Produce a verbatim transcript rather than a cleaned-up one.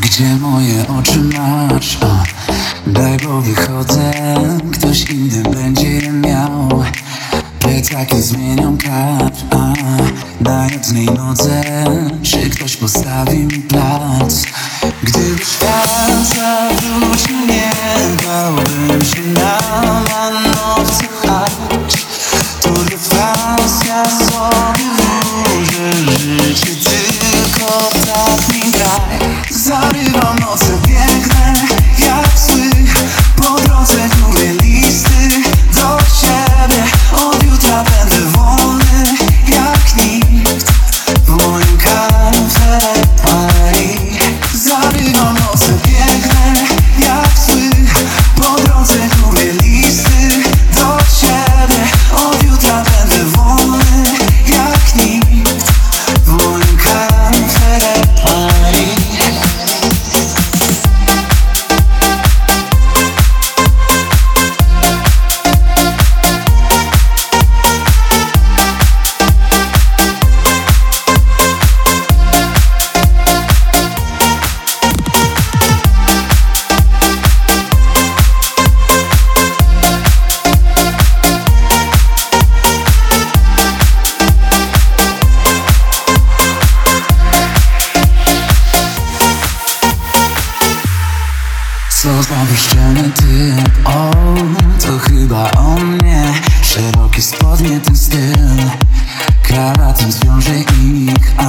Gdzie moje oczy masz? O, daj, bo wychodzę. Ktoś inny będzie je miał. Plecaki zmienią kadr, a na jednej nodze. Czy ktoś postawi mi plac? Gdyby świat zawrócił, nie bałbym się na manowce chać. Tour de France, ja sobie wróżę życie, tylko tak mi graj. Zarywam noce, biegnę jak zły. Po drodze mówię listy do ciebie. Od jutra będę wolny jak nikt. W moim kafe Paris. Zarywam noce, biegnę jak zły. Po drodze mówię listy do ciebie. Od jutra będę wolny jak nikt. W moim kafe Paris. Co za bezczelny typ, o, to chyba o mnie. Szerokie spodnie, ten styl, krawatem zwiąże ich,